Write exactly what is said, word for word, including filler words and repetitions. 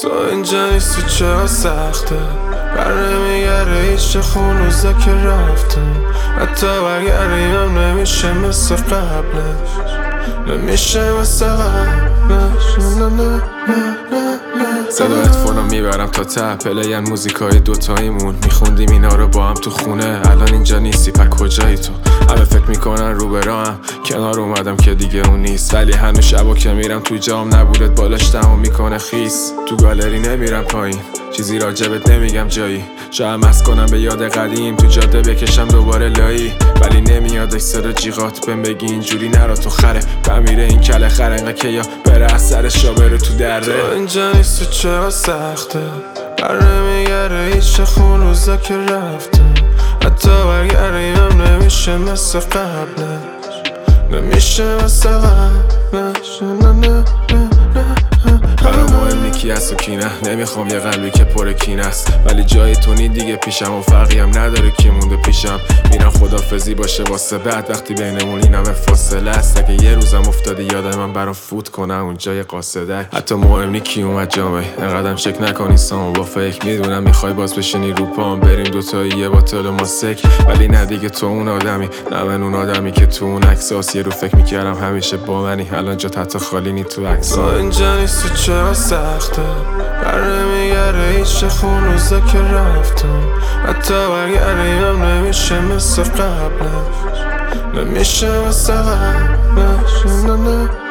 تو اینجا نیستی چرا سخته بر نمیگره هیچ خون روزا که رفتم حتی برگردیم نمیشه مثل قبلش نمیشه مثل قبلش نه نه نه نه صدا اتفانا میبرم تا ته پلین موزیکای دوتاییمون میخوندیم اینا رو با هم تو خونه الان اینجا نیستی پا کجایی تو همه فکر میکنن رو برام کنار اومدم که دیگه اون نیست ولی هنوز شبا که میرم تو جام نبودت بالاش دمو میکنه خیس تو گالری نمیرم پایین چیزی راجبت نمیگم جایی شاید مست کنم به یاد قدیم تو جاده بکشم دوباره لایی ولی نمیاد صدا جیغات بهم بگی اینجوری نرا تو خره بمیره این کله خرنگه که یا بره از سرش یا بره تو دره تو اینجا نیستی چرا سخته بر نمیگره هیچ خون روزا که رفتم حتی برگردیم نمیشه مثل قبلش نمیشه مثل قبلش نه نه نه برام مهم کی هست و کی نه نمیخوام یه قلبی که پر کینه است ولی جای تو نی دیگه پیشم و فرقی هم نداره کی مونده پیشم میرم خدافزی باشه واسه بعد وقتی بینمون این همه فاصله است اگه یه روزم افتاده یادم من برام فوت کنم اونجا یه قاصدک حتی مهم نی کی اومد جامعه انقدرم شک نکنی سامو با فکر میدونم میخوای باز بشینی رو پام بریم دوتایی یه باطل و ما سک ولی نه دیگه تو اون آدمی نه من اون آدمی که تو اون عکساس یه رو فکر میکردم همیشه با منی الان جا حتی خالی نی تو عکسا اینجا نیستی چرا سخته بر نمیگره هیچ خون روزا که رفتم حتی برگردیم نمیشه مثل قبلش نمیشه مثل قبلش نه نه